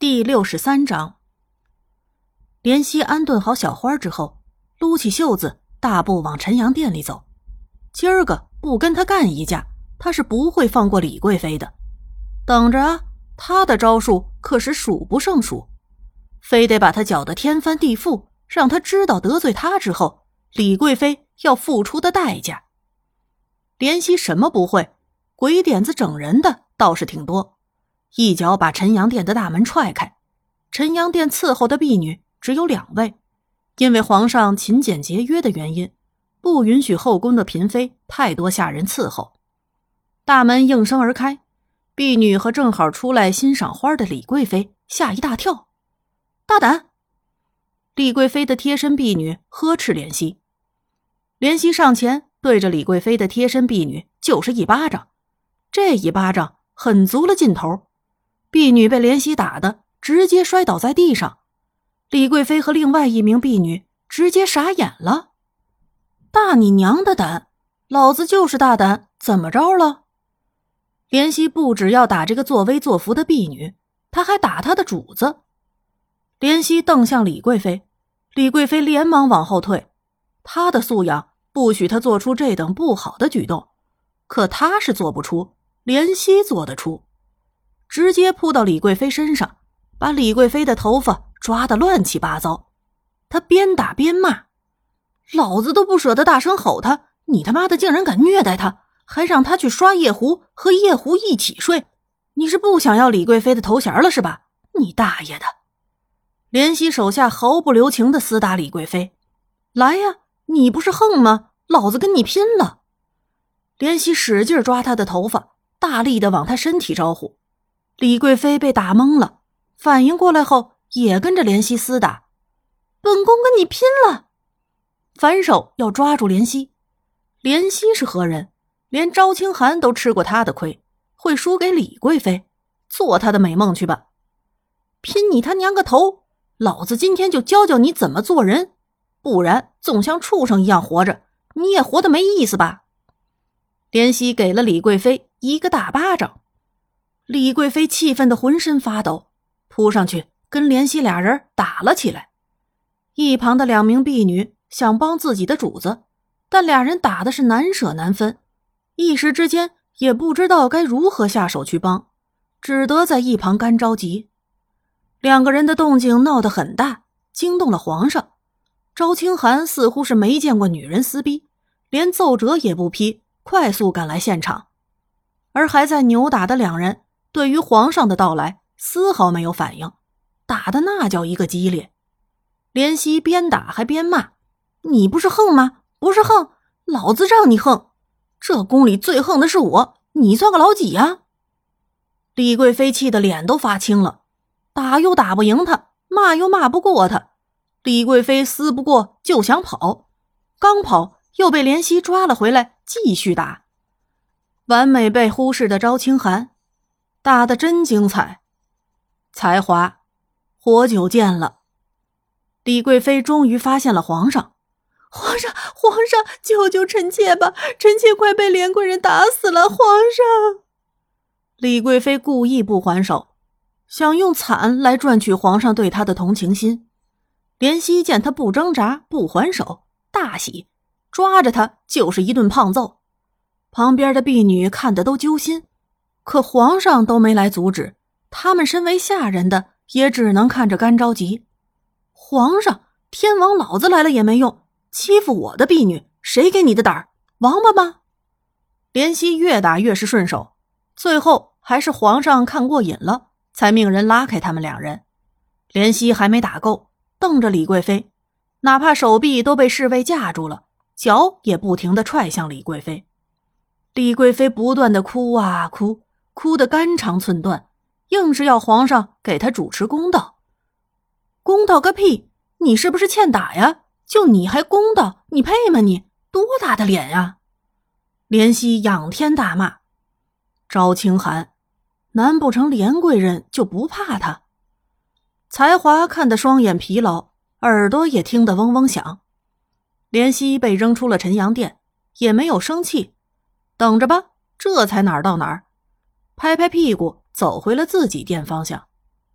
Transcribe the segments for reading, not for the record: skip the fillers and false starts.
第63章。怜惜安顿好小花之后，撸起袖子大步往陈阳店里走。今儿个不跟他干一架，他是不会放过李贵妃的。等着啊，他的招数可是数不胜数，非得把他搅得天翻地覆，让他知道得罪他之后，李贵妃要付出的代价。怜惜什么不会，鬼点子整人的倒是挺多。一脚把陈阳殿的大门踹开，陈阳殿伺候的婢女只有2位，因为皇上勤俭节约的原因，不允许后宫的嫔妃太多下人伺候。大门应声而开，婢女和正好出来欣赏花的李贵妃吓一大跳。大胆！李贵妃的贴身婢女呵斥怜惜。怜惜上前对着李贵妃的贴身婢女就是一巴掌，这一巴掌狠足了劲头，婢女被怜惜打得直接摔倒在地上，李贵妃和另外一名婢女直接傻眼了。大你娘的胆，老子就是大胆，怎么着了？怜惜不只要打这个作威作福的婢女，他还打他的主子。怜惜瞪向李贵妃，李贵妃连忙往后退，她的素养不许她做出这等不好的举动，可她是做不出，怜惜做得出。直接扑到李贵妃身上，把李贵妃的头发抓得乱七八糟。他边打边骂，老子都不舍得大声吼他，你他妈的竟然敢虐待他，还让他去刷夜壶，和夜壶一起睡，你是不想要李贵妃的头衔了是吧？你大爷的！怜惜手下毫不留情地厮打李贵妃，来呀，你不是横吗？老子跟你拼了！怜惜使劲抓他的头发，大力地往他身体招呼。李贵妃被打懵了，反应过来后也跟着怜惜厮打。本宫跟你拼了！反手要抓住怜惜。怜惜是何人？连昭清寒都吃过他的亏，会输给李贵妃？做他的美梦去吧！拼你他娘个头！老子今天就教教你怎么做人，不然总像畜生一样活着，你也活得没意思吧！怜惜给了李贵妃一个大巴掌。李贵妃气愤得浑身发抖，扑上去跟怜惜俩人打了起来。一旁的2名婢女想帮自己的主子，但俩人打的是难舍难分，一时之间也不知道该如何下手去帮，只得在一旁干着急。2个人的动静闹得很大，惊动了皇上。昭清寒似乎是没见过女人撕逼，连奏折也不批，快速赶来现场。而还在扭打的2人对于皇上的到来丝毫没有反应，打的那叫一个激烈。怜惜边打还边骂，你不是横吗？不是横，老子让你横，这宫里最横的是我，你算个老几呀？李贵妃气得脸都发青了，打又打不赢他，骂又骂不过他。李贵妃撕不过就想跑，刚跑又被怜惜抓了回来继续打。完美被忽视的昭清寒打得真精彩。才华，活久见了。李贵妃终于发现了皇上。皇上，救救臣妾吧，臣妾快被连贵人打死了，皇上！李贵妃故意不还手，想用惨来赚取皇上对她的同情心。怜惜见她不挣扎不还手，大喜，抓着她就是一顿胖揍。旁边的婢女看得都揪心，可皇上都没来阻止，他们身为下人的也只能看着干着急。皇上，天王老子来了也没用，欺负我的婢女，谁给你的胆儿？王八吗？怜惜越打越是顺手，最后还是皇上看过瘾了，才命人拉开他们2人。怜惜还没打够，瞪着李贵妃，哪怕手臂都被侍卫架住了，脚也不停地踹向李贵妃。李贵妃不断地哭啊哭，哭得肝肠寸断，硬是要皇上给她主持公道。公道个屁，你是不是欠打呀？就你还公道，你配吗你？多大的脸呀！怜惜仰天大骂。昭清寒，难不成连贵人就不怕他？才华看得双眼疲劳，耳朵也听得嗡嗡响。怜惜被扔出了陈阳殿，也没有生气，等着吧，这才哪儿到哪儿，拍拍屁股走回了自己殿方向。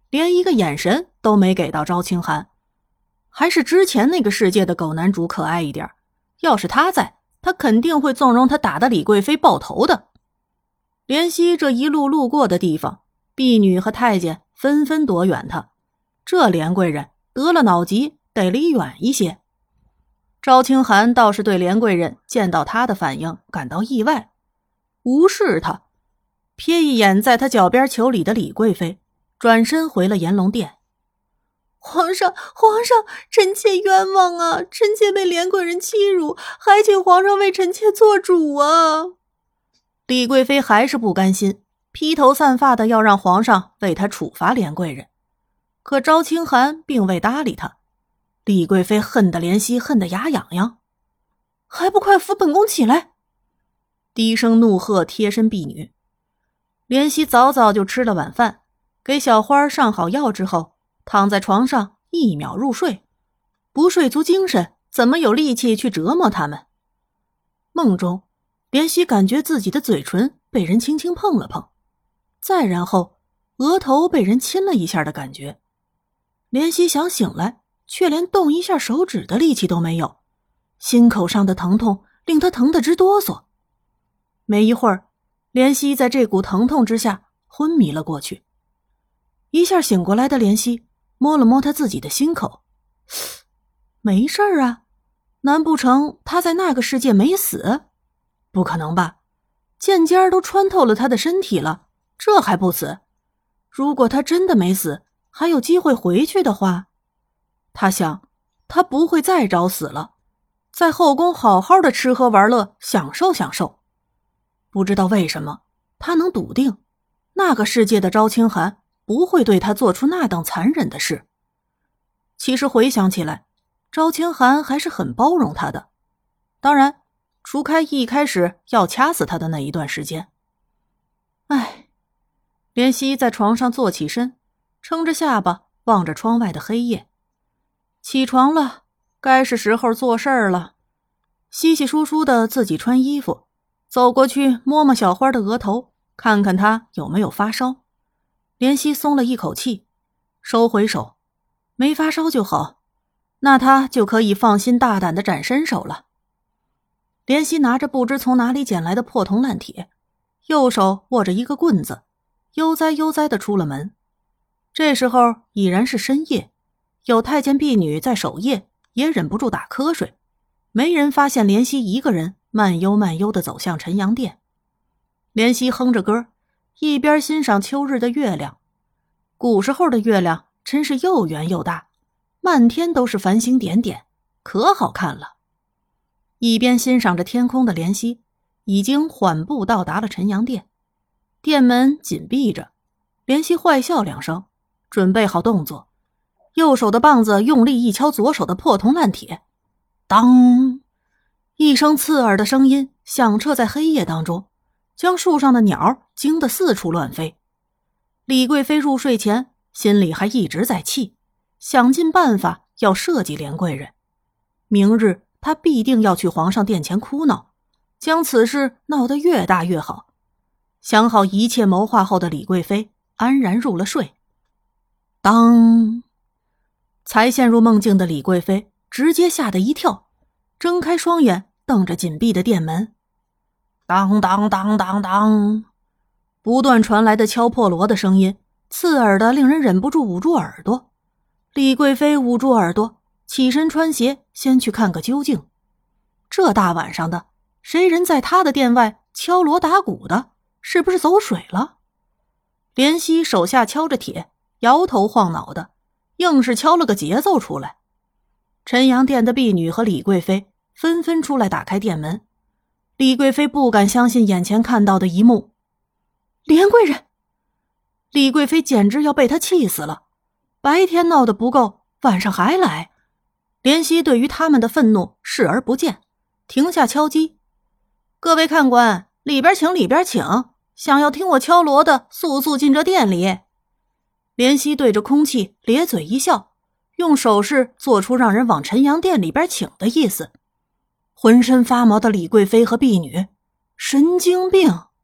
连一个眼神都没给到赵清寒。还是之前那个世界的狗男主可爱一点，要是他在，他肯定会纵容他打得李贵妃爆头的。怜惜这一路路过的地方，婢女和太监纷纷躲远他，这连贵人得了脑疾，得离远一些。赵清寒倒是对连贵人见到他的反应感到意外，无视他，瞥一眼在他脚边求礼的李贵妃，转身回了延龙殿。 皇上，臣妾冤枉啊！臣妾被连贵人欺辱，还请皇上为臣妾做主啊！ 李贵妃还是不甘心，披头散发的要让皇上为她处罚连贵人。可赵清寒并未搭理他，李贵妃恨得怜惜，恨得牙痒痒，还不快扶本宫起来！低声怒喝贴身婢女。怜惜早早就吃了晚饭，给小花上好药之后，躺在床上一秒入睡，不睡足精神，怎么有力气去折磨他们？梦中，怜惜感觉自己的嘴唇被人轻轻碰了碰，再然后额头被人亲了一下的感觉。怜惜想醒来，却连动一下手指的力气都没有，心口上的疼痛令他疼得直哆嗦。没一会儿，怜惜在这股疼痛之下昏迷了过去。一下醒过来的怜惜摸了摸他自己的心口，没事儿啊，难不成他在那个世界没死？不可能吧，剑尖都穿透了他的身体了，这还不死？如果他真的没死，还有机会回去的话，他想他不会再找死了，在后宫好好的吃喝玩乐，享受享受。不知道为什么，他能笃定那个世界的赵清寒不会对他做出那等残忍的事。其实回想起来，赵清寒还是很包容他的，当然除开一开始要掐死他的那一段时间。唉，怜惜在床上坐起身，撑着下巴望着窗外的黑夜。起床了，该是时候做事儿了。稀稀疏疏的自己穿衣服，走过去摸摸小花的额头，看看她有没有发烧。怜惜松了一口气，收回手，没发烧就好，那他就可以放心大胆地展身手了。怜惜拿着不知从哪里捡来的破铜烂铁，右手握着一个棍子，悠哉悠哉地出了门。这时候已然是深夜，有太监婢女在守夜，也忍不住打瞌睡，没人发现怜惜一个人慢悠慢悠地走向晨阳殿。怜惜哼着歌，一边欣赏秋日的月亮。古时候的月亮真是又圆又大，漫天都是繁星点点，可好看了。一边欣赏着天空的怜惜已经缓步到达了晨阳殿，殿门紧闭着。怜惜坏笑两声，准备好动作，右手的棒子用力一敲左手的破铜烂铁，当一声刺耳的声音响彻在黑夜当中，将树上的鸟惊得四处乱飞。李贵妃入睡前心里还一直在气，想尽办法要设计连贵人。明日她必定要去皇上殿前哭闹，将此事闹得越大越好。想好一切谋划后的李贵妃安然入了睡。当才陷入梦境的李贵妃直接吓得一跳，睁开双眼瞪着紧闭的殿门。当当当当当，不断传来的敲破锣的声音刺耳的令人忍不住捂住耳朵。李贵妃捂住耳朵，起身穿鞋先去看个究竟。这大晚上的，谁人在她的殿外敲锣打鼓的，是不是走水了？怜惜手下敲着铁，摇头晃脑的，硬是敲了个节奏出来。晨阳殿的婢女和李贵妃纷纷出来打开殿门。李贵妃不敢相信眼前看到的一幕，连贵人！李贵妃简直要被他气死了，白天闹得不够，晚上还来。怜惜对于他们的愤怒视而不见，停下敲击。各位看官，里边请，里边请，想要听我敲锣的速速进这殿里。怜惜对着空气咧嘴一笑，用手势做出让人往晨阳殿里边请的意思。浑身发毛的李贵妃和婢女，神经病！